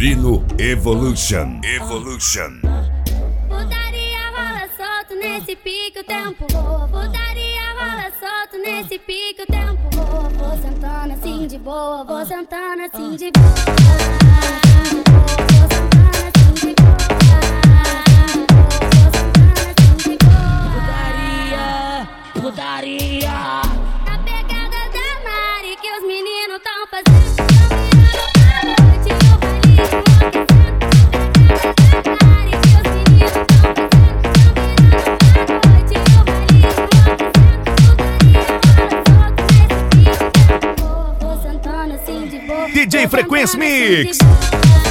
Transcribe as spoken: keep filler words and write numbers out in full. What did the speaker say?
Brino Evolution. Evolution. Putaria rola solto nesse pique o tempo voa. Putaria rola solto nesse pique o tempo voa. Vou sentando assim de boa, vou sentando assim de boa. Vou sentando assim de boa. Putaria, putaria. Na pegada da Mari que os meninos tão fazendo. Tão virando a noite e o baile enlouquecendo. Na pegada da Mari que os meninos tão fazendo. Tão virando a noite e o baile enlouquecendo. Putaria rola solto nesse pique. D J Frequency Mix. Assim de boa.